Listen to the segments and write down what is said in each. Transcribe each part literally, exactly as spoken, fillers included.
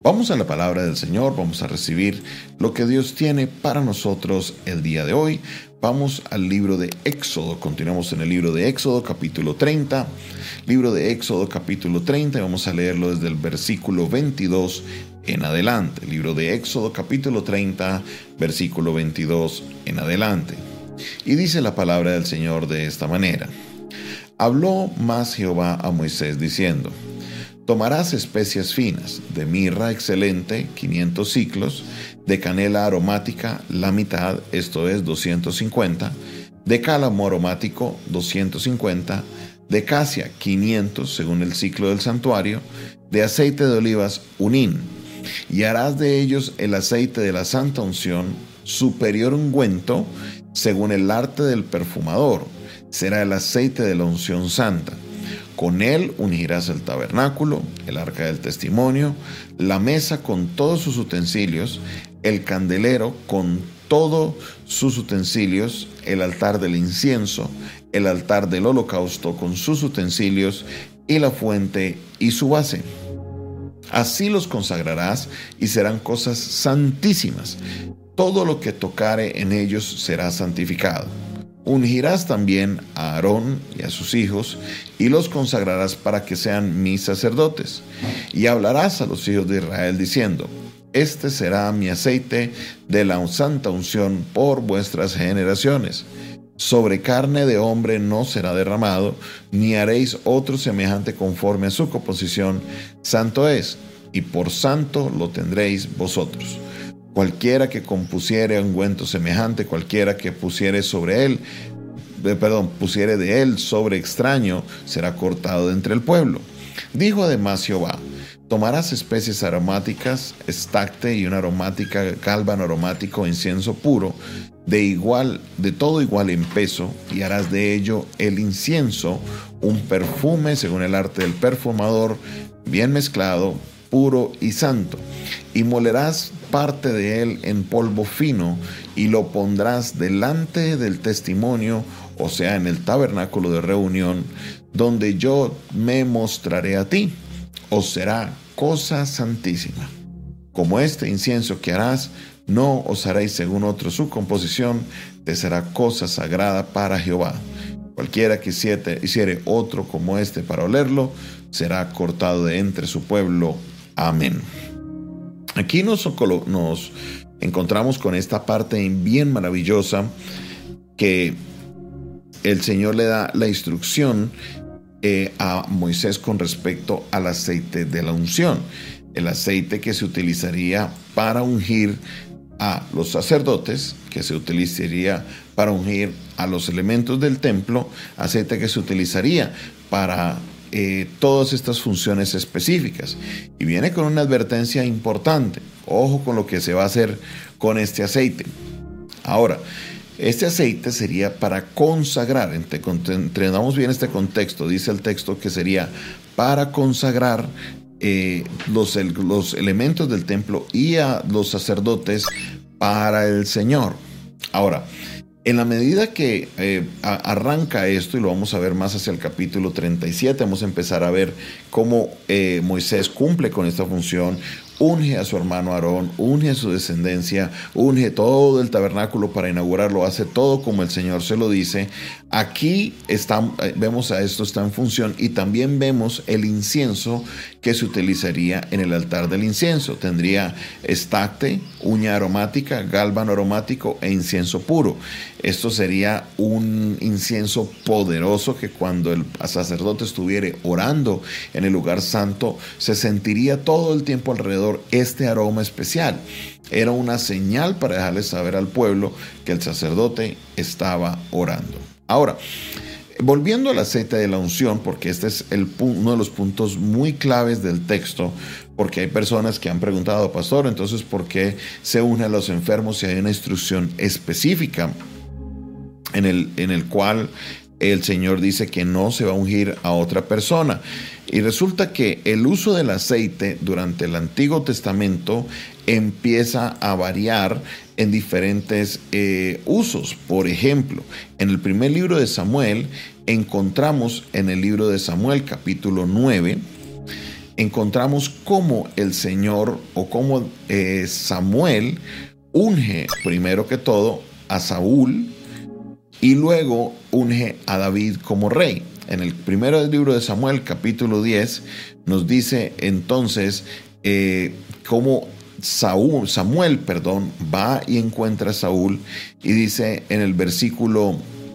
Vamos a la palabra del Señor, vamos a recibir lo que Dios tiene para nosotros el día de hoy. Vamos al libro de Éxodo, continuamos en el libro de Éxodo capítulo treinta. Libro de Éxodo capítulo treinta, y vamos a leerlo desde el versículo veintidós en adelante. Libro de Éxodo capítulo treinta, versículo veintidós en adelante. Y dice la palabra del Señor de esta manera: Habló más Jehová a Moisés diciendo: Tomarás especias finas, de mirra excelente, quinientos siclos, de canela aromática, la mitad, esto es doscientos cincuenta, de cálamo aromático, doscientos cincuenta, de casia, quinientos, según el ciclo del santuario, de aceite de olivas, un hin, y harás de ellos el aceite de la santa unción, superior ungüento, según el arte del perfumador, será el aceite de la unción santa. Con él ungirás el tabernáculo, el arca del testimonio, la mesa con todos sus utensilios, el candelero con todos sus utensilios, el altar del incienso, el altar del holocausto con sus utensilios, y la fuente y su base. Así los consagrarás y serán cosas santísimas. Todo lo que tocare en ellos será santificado. Ungirás también a Aarón y a sus hijos, y los consagrarás para que sean mis sacerdotes. Y hablarás a los hijos de Israel diciendo: Este será mi aceite de la santa unción por vuestras generaciones. Sobre carne de hombre no será derramado, ni haréis otro semejante conforme a su composición. Santo es, y por santo lo tendréis vosotros. Cualquiera que compusiere ungüento semejante, cualquiera que pusiere sobre él, eh, perdón, pusiere de él sobre extraño, será cortado de entre el pueblo. Dijo además Jehová: Tomarás especies aromáticas, estacte y una aromática, gálbano aromático, incienso puro, de igual, de todo igual en peso, y harás de ello el incienso, un perfume según el arte del perfumador, bien mezclado, puro y santo. Y molerás parte de él en polvo fino, y lo pondrás delante del testimonio, o sea, en el tabernáculo de reunión, donde yo me mostraré a ti. Os será cosa santísima. Como este incienso que harás, no os haréis según otro su composición, te será cosa sagrada para Jehová. Cualquiera que hiciere otro como este para olerlo, será cortado de entre su pueblo. Amén. Aquí nos, nos encontramos con esta parte bien maravillosa que el Señor le da la instrucción eh, a Moisés con respecto al aceite de la unción. El aceite que se utilizaría para ungir a los sacerdotes, que se utilizaría para ungir a los elementos del templo, aceite que se utilizaría para Eh, todas estas funciones específicas. Y viene con una advertencia importante: ojo con lo que se va a hacer con este aceite. Ahora, este aceite sería para consagrar, entendamos bien este contexto. Dice el texto que sería para consagrar eh, los, los elementos del templo y a los sacerdotes para el Señor. Ahora, en la medida que eh, arranca esto, y lo vamos a ver más hacia el capítulo treinta y siete, vamos a empezar a ver cómo eh, Moisés cumple con esta función, unge a su hermano Aarón, unge a su descendencia, unge todo el tabernáculo para inaugurarlo, hace todo como el Señor se lo dice. Aquí está, vemos a esto está en función, y también vemos el incienso que se utilizaría en el altar del incienso. Tendría estacte, uña aromática, gálbano aromático e incienso puro. Esto sería un incienso poderoso que cuando el sacerdote estuviera orando en el lugar santo, se sentiría todo el tiempo alrededor este aroma especial. Era una señal para dejarle saber al pueblo que el sacerdote estaba orando. Ahora, volviendo al aceite de la unción, porque este es el, uno de los puntos muy claves del texto, porque hay personas que han preguntado: pastor, entonces ¿por qué se une a los enfermos si hay una instrucción específica en el, en el cual el Señor dice que no se va a ungir a otra persona? Y resulta que el uso del aceite durante el Antiguo Testamento empieza a variar en diferentes eh, usos. Por ejemplo, en el primer libro de Samuel encontramos, en el libro de Samuel capítulo nueve, encontramos cómo el Señor o cómo eh, Samuel unge primero que todo a Saúl y luego unge a David como rey. En el primero del libro de Samuel, capítulo diez, nos dice entonces eh, cómo Saúl, Samuel, perdón, va y encuentra a Saúl y dice en el versículo,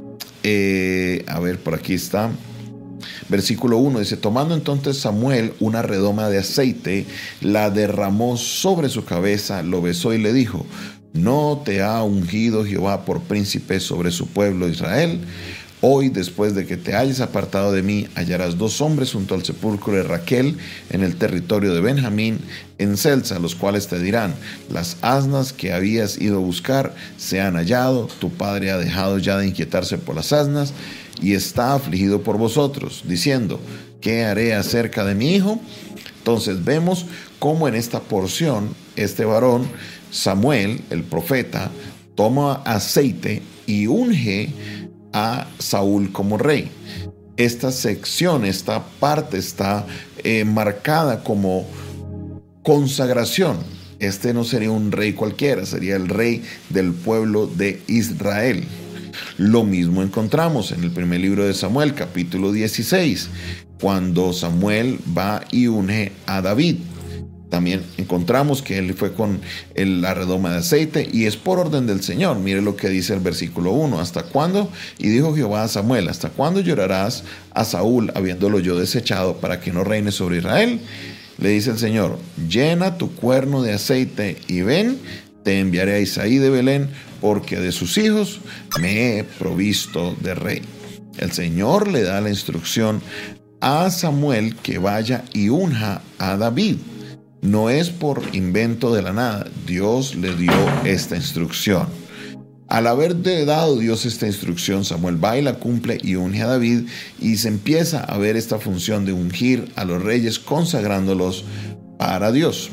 eh, a ver, por aquí está, versículo uno, dice, tomando entonces Samuel una redoma de aceite, la derramó sobre su cabeza, lo besó y le dijo, ¿no te ha ungido Jehová por príncipe sobre su pueblo Israel? Hoy, después de que te hayas apartado de mí, hallarás dos hombres junto al sepulcro de Raquel en el territorio de Benjamín, en Celsa, los cuales te dirán, las asnas que habías ido a buscar se han hallado, tu padre ha dejado ya de inquietarse por las asnas y está afligido por vosotros, diciendo, ¿qué haré acerca de mi hijo? Entonces vemos cómo en esta porción, este varón, Samuel, el profeta, toma aceite y unge a Saúl como rey. Esta sección, esta parte está eh, marcada como consagración. Este no sería un rey cualquiera, sería el rey del pueblo de Israel. Lo mismo encontramos en el primer libro de Samuel, capítulo dieciséis, cuando Samuel va y unge a David. También encontramos que él fue con el, la redoma de aceite y es por orden del Señor. Mire lo que dice el versículo uno. ¿Hasta cuándo? Y dijo Jehová a Samuel, ¿hasta cuándo llorarás a Saúl habiéndolo yo desechado para que no reine sobre Israel? Le dice el Señor, llena tu cuerno de aceite y ven, te enviaré a Isaí de Belén, porque de sus hijos me he provisto de rey. El Señor le da la instrucción a Samuel que vaya y unja a David. No es por invento de la nada, Dios le dio esta instrucción. Al haberle dado Dios esta instrucción, Samuel va y la cumple y unge a David y se empieza a ver esta función de ungir a los reyes consagrándolos para Dios.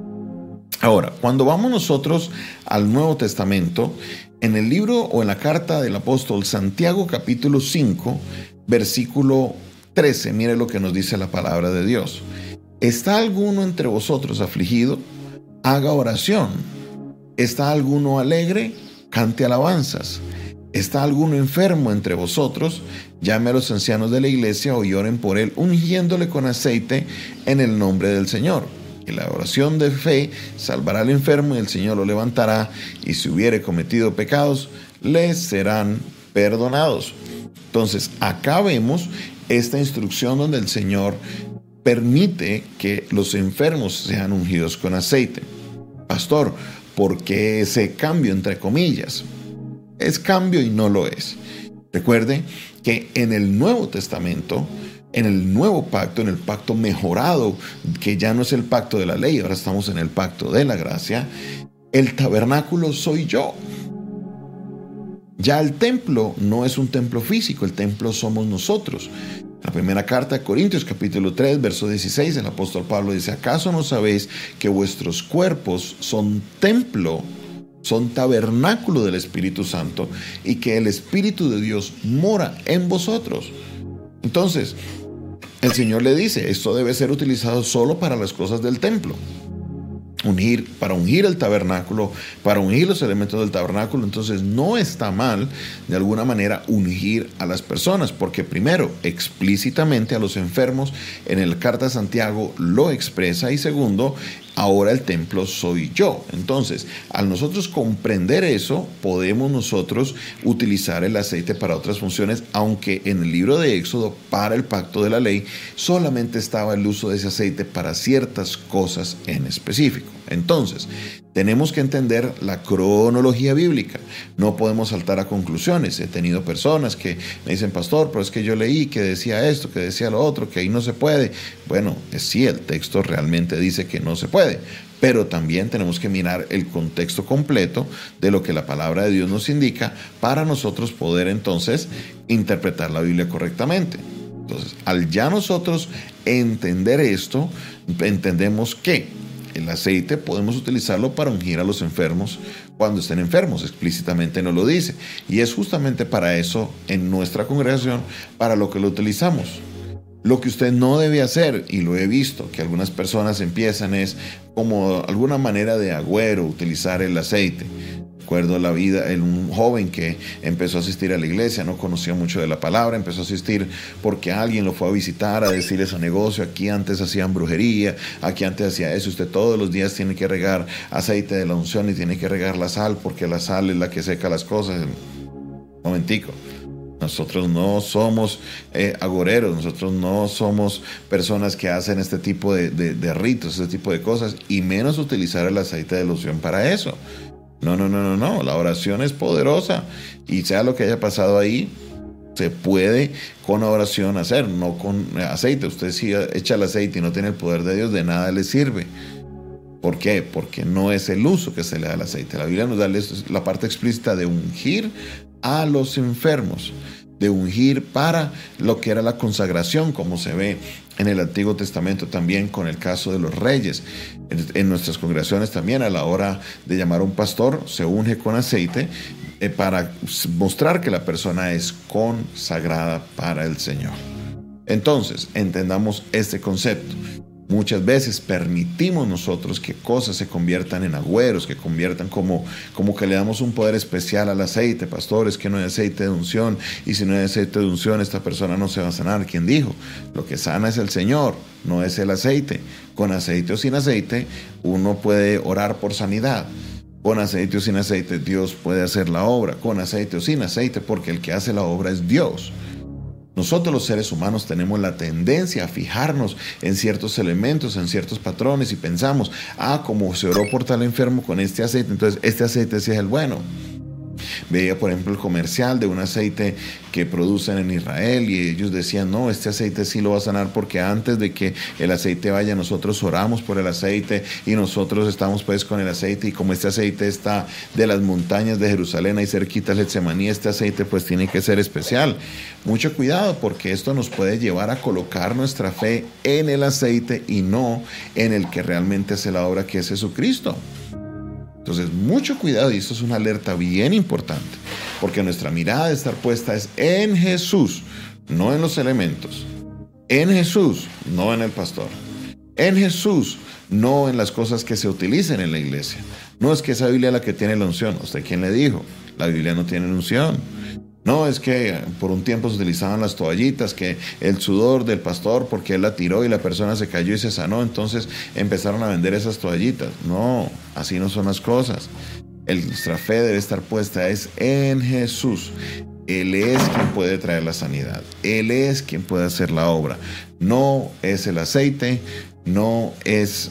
Ahora, cuando vamos nosotros al Nuevo Testamento, en el libro o en la carta del apóstol Santiago capítulo cinco, versículo trece, mire lo que nos dice la palabra de Dios. ¿Está alguno entre vosotros afligido? Haga oración. ¿Está alguno alegre? Cante alabanzas. ¿Está alguno enfermo entre vosotros? Llame a los ancianos de la iglesia o oren por él, ungiéndole con aceite en el nombre del Señor. Y la oración de fe salvará al enfermo y el Señor lo levantará, y si hubiere cometido pecados, les serán perdonados. Entonces, acá vemos esta instrucción donde el Señor permite que los enfermos sean ungidos con aceite. Pastor, ¿por qué ese cambio entre comillas? Es cambio y no lo es. Recuerde que en el Nuevo Testamento, en el nuevo pacto, en el pacto mejorado, que ya no es el pacto de la ley, ahora estamos en el pacto de la gracia, el tabernáculo soy yo. Ya el templo no es un templo físico, el templo somos nosotros. La primera carta de Corintios, capítulo tres, verso dieciséis, el apóstol Pablo dice, ¿acaso no sabéis que vuestros cuerpos son templo, son tabernáculo del Espíritu Santo y que el Espíritu de Dios mora en vosotros? Entonces, el Señor le dice, esto debe ser utilizado solo para las cosas del templo. Ungir, para ungir el tabernáculo, para ungir los elementos del tabernáculo. Entonces no está mal de alguna manera ungir a las personas, porque primero, explícitamente a los enfermos en la carta de Santiago lo expresa, y segundo, ahora el templo soy yo. Entonces, al nosotros comprender eso, podemos nosotros utilizar el aceite para otras funciones, aunque en el libro de Éxodo, para el pacto de la ley, solamente estaba el uso de ese aceite para ciertas cosas en específico. Entonces, tenemos que entender la cronología bíblica. No podemos saltar a conclusiones. He tenido personas que me dicen, pastor, pero es que yo leí que decía esto, que decía lo otro, que ahí no se puede. Bueno, sí, el texto realmente dice que no se puede, pero también tenemos que mirar el contexto completo de lo que la palabra de Dios nos indica para nosotros poder entonces interpretar la Biblia correctamente. Entonces, al ya nosotros entender esto, entendemos que el aceite podemos utilizarlo para ungir a los enfermos cuando estén enfermos, explícitamente nos lo dice. Y es justamente para eso en nuestra congregación, para lo que lo utilizamos. Lo que usted no debe hacer, y lo he visto, que algunas personas empiezan es como alguna manera de agüero utilizar el aceite. Recuerdo la vida en un joven que empezó a asistir a la iglesia, no conocía mucho de la palabra, empezó a asistir porque alguien lo fue a visitar, a decirle su negocio, aquí antes hacían brujería, aquí antes hacía eso, usted todos los días tiene que regar aceite de la unción y tiene que regar la sal, porque la sal es la que seca las cosas. Momentico. Nosotros no somos eh, agoreros, nosotros no somos personas que hacen este tipo de, de, de ritos, este tipo de cosas, y menos utilizar el aceite de loción para eso. No, no, no, no, no, la oración es poderosa, y sea lo que haya pasado ahí, se puede con oración hacer, no con aceite. Usted si echa el aceite y no tiene el poder de Dios, de nada le sirve. ¿Por qué? Porque no es el uso que se le da al aceite. La Biblia nos da la parte explícita de ungir a los enfermos, de ungir para lo que era la consagración, como se ve en el Antiguo Testamento también con el caso de los reyes. En nuestras congregaciones también, a la hora de llamar a un pastor, se unge con aceite eh, para mostrar que la persona es consagrada para el Señor. Entonces, entendamos este concepto. Muchas veces permitimos nosotros que cosas se conviertan en agüeros, que conviertan como, como que le damos un poder especial al aceite. Pastor, es que no hay aceite de unción, y si no hay aceite de unción, esta persona no se va a sanar. ¿Quién dijo? Lo que sana es el Señor, no es el aceite. Con aceite o sin aceite, uno puede orar por sanidad. Con aceite o sin aceite, Dios puede hacer la obra. Con aceite o sin aceite, porque el que hace la obra es Dios. Nosotros los seres humanos tenemos la tendencia a fijarnos en ciertos elementos, en ciertos patrones, y pensamos, ah, como se oró por tal enfermo con este aceite, entonces este aceite sí es el bueno. Veía, por ejemplo, el comercial de un aceite que producen en Israel, y ellos decían, no, este aceite sí lo va a sanar, porque antes de que el aceite vaya, nosotros oramos por el aceite, y nosotros estamos pues con el aceite, y como este aceite está de las montañas de Jerusalén, ahí cerquita de Getsemaní, este aceite pues tiene que ser especial. Mucho cuidado, porque esto nos puede llevar a colocar nuestra fe en el aceite y no en el que realmente hace la obra, que es Jesucristo. Entonces, mucho cuidado, y esto es una alerta bien importante, porque nuestra mirada debe estar puesta es en Jesús, no en los elementos. En Jesús, no en el pastor. En Jesús, no en las cosas que se utilicen en la iglesia. No es que esa Biblia es la que tiene la unción. ¿Usted quién le dijo? La Biblia no tiene unción. No, es que por un tiempo se utilizaban las toallitas, que el sudor del pastor, porque él la tiró y la persona se cayó y se sanó, entonces empezaron a vender esas toallitas. No, así no son las cosas. El, nuestra fe debe estar puesta es en Jesús. Él es quien puede traer la sanidad. Él es quien puede hacer la obra. No es el aceite, no es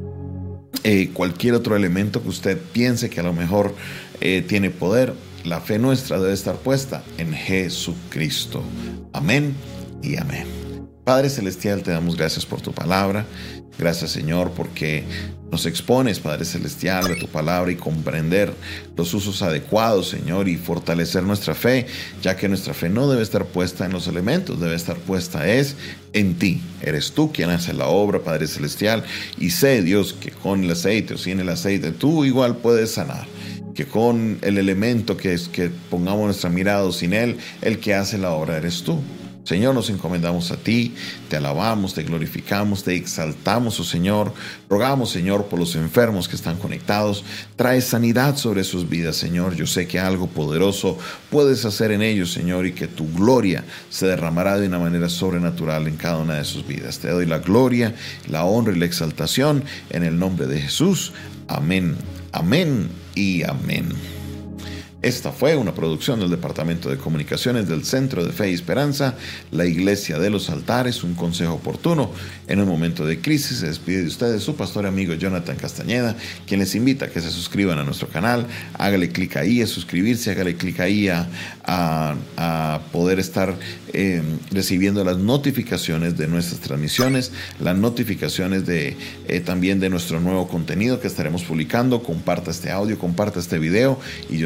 eh, cualquier otro elemento que usted piense que a lo mejor eh, tiene poder. La fe nuestra debe estar puesta en Jesucristo. Amén y amén. Padre Celestial, te damos gracias por tu palabra. Gracias, Señor, porque nos expones, Padre Celestial, a tu palabra, y comprender los usos adecuados, Señor, y fortalecer nuestra fe, ya que nuestra fe no debe estar puesta en los elementos, debe estar puesta es en ti. Eres tú quien hace la obra, Padre Celestial, y sé, Dios, que con el aceite o sin el aceite, tú igual puedes sanar. Que con el elemento que es que pongamos nuestra mirada o sin él, el que hace la obra eres tú. Señor, nos encomendamos a ti, te alabamos, te glorificamos, te exaltamos, oh Señor. Rogamos, Señor, por los enfermos que están conectados. Trae sanidad sobre sus vidas, Señor. Yo sé que algo poderoso puedes hacer en ellos, Señor, y que tu gloria se derramará de una manera sobrenatural en cada una de sus vidas. Te doy la gloria, la honra y la exaltación en el nombre de Jesús. Amén, amén y amén. Esta fue una producción del Departamento de Comunicaciones del Centro de Fe y Esperanza, la Iglesia de los Altares, un consejo oportuno en un momento de crisis. Se despide de ustedes su pastor y amigo Jonathan Castañeda, quien les invita a que se suscriban a nuestro canal. Hágale clic ahí a suscribirse, hágale clic ahí a, a, a poder estar eh, recibiendo las notificaciones de nuestras transmisiones, las notificaciones de eh, también de nuestro nuevo contenido que estaremos publicando. Comparta este audio, comparta este video, y yo sé que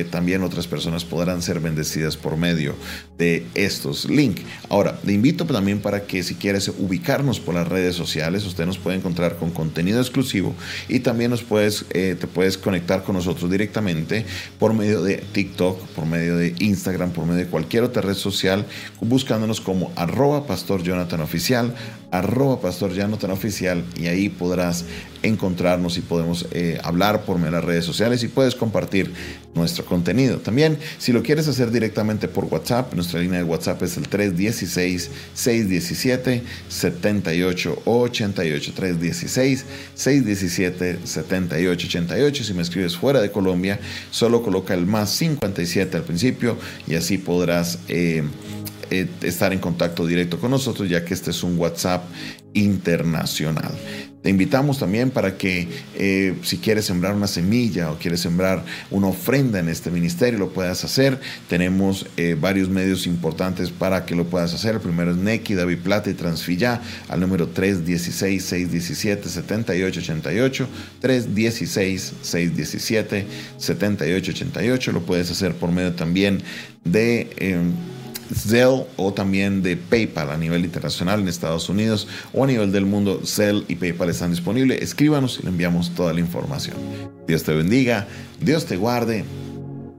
también otras personas podrán ser bendecidas por medio de estos links. Ahora, le invito también para que si quieres ubicarnos por las redes sociales, usted nos puede encontrar con contenido exclusivo y también nos puedes, eh, te puedes conectar con nosotros directamente por medio de TikTok, por medio de Instagram, por medio de cualquier otra red social, buscándonos como arroba Pastor Jonathan Oficial, arroba Pastor Jonathan Oficial, y ahí podrás encontrarnos y podemos eh, hablar por medio de las redes sociales y puedes compartir nuestro contenido. También, si lo quieres hacer directamente por WhatsApp, nuestra línea de WhatsApp es el tres uno seis, seis uno siete, siete ocho ocho ocho, tres uno seis, seis uno siete, siete ocho ocho ocho. Si me escribes fuera de Colombia, solo coloca el más cincuenta y siete al principio y así podrás eh, eh, estar en contacto directo con nosotros, ya que este es un WhatsApp internacional. Te invitamos también para que eh, si quieres sembrar una semilla o quieres sembrar una ofrenda en este ministerio, lo puedas hacer. Tenemos eh, varios medios importantes para que lo puedas hacer. El primero es Nequi, David Plata y Transfilla al número tres uno seis, seis uno siete, siete ocho ocho ocho, tres uno seis, seis uno siete, siete ocho ocho ocho. Lo puedes hacer por medio también de Eh, Zelle o también de PayPal a nivel internacional en Estados Unidos o a nivel del mundo. Zelle y PayPal están disponibles. Escríbanos y le enviamos toda la información. Dios te bendiga, Dios te guarde